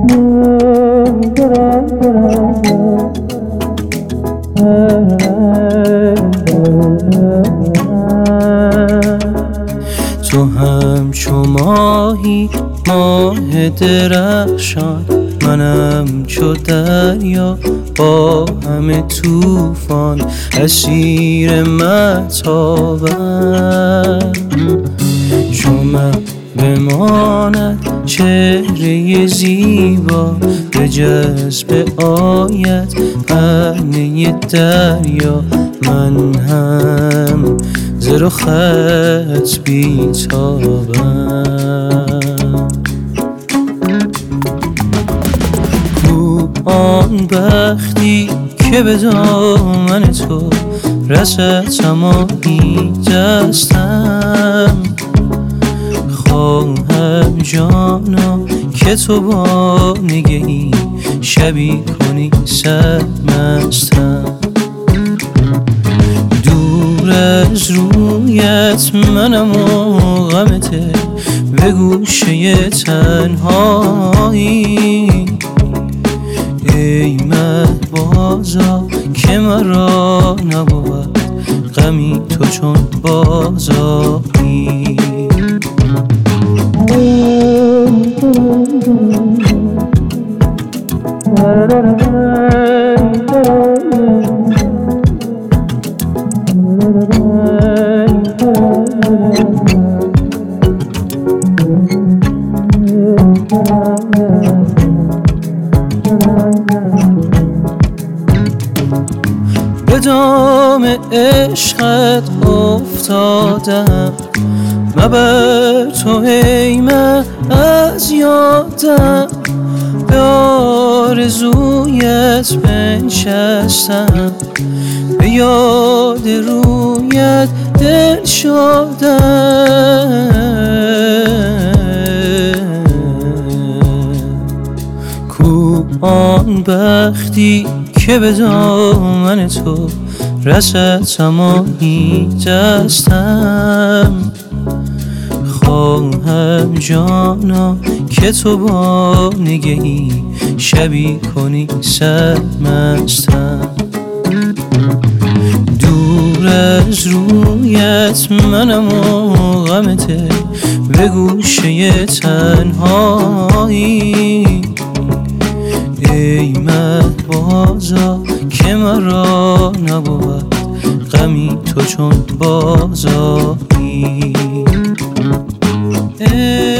تو همچو ماهی ماه درخشان، منم چو دریا با همه طوفان، اسیر مهتابم. چو من بماند چهره زیبا، به جذب آید پهنه دریا، من هم ز رخت بیتابم. کو آن بختی که به دامن تو رسد تمامی دستم، خواهم جانا که تو با نگهی شبی کنی سرمستم. دور از رویت منم و غمته، به گوشه تنهایی، ای مهبازا که مرا نبود غمی تو چون بازاری. به دام عشقت افتادم، مبر تو ای من از یادم، به آرزویت بنشستم، به یاد رویت دل شدم. کو آن بختی که به دامن تو رسد تمامی دستم، خواهم جانا که تو با نگهی شبی کنی سرمستم. دور از رویت منم و غمته، به گوشه تنهایی، ای مهبازا که مرا نبود غمی تو چون بازاری.